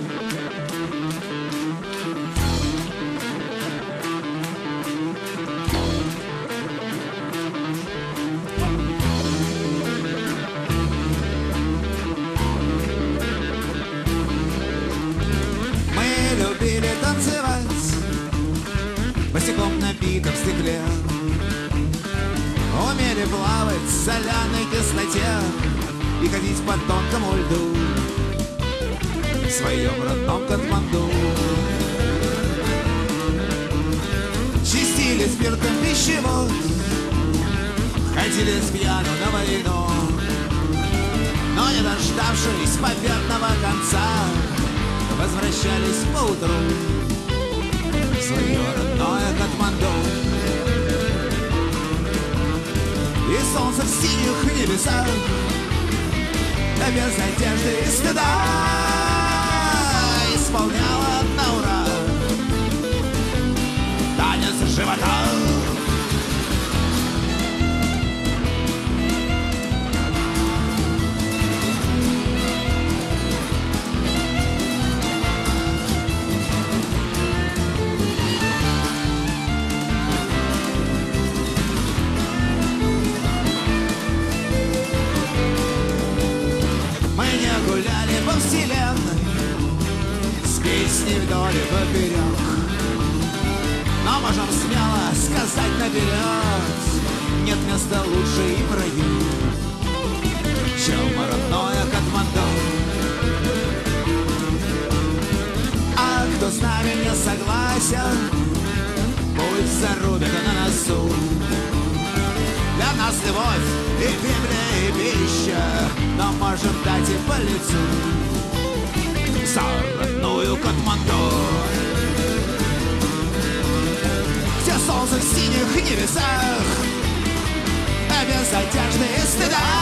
Танцевать босиком на битом стекле, умели плавать в соляной кислоте и ходить по тонкому льду в своем родном Катманду. Чистили спиртом пищевод, ходили с пьяну на войну, но не дождавшись победного конца, возвращались поутру в свое родное Катманду. И солнце в синих небесах, да без надежды и стыда, исполняла на ура танец живота. По вселенной с песней вдоль и поперек, но можем смело сказать наперед: нет места лучше и в раю, чем родное Катманду. А кто с нами не согласен, пусть зарубит на носу. Для нас любовь и Библия, и пища, но можем дать и по лицу за родную Катманду, где солнце в синих небесах, а без одежды и стыда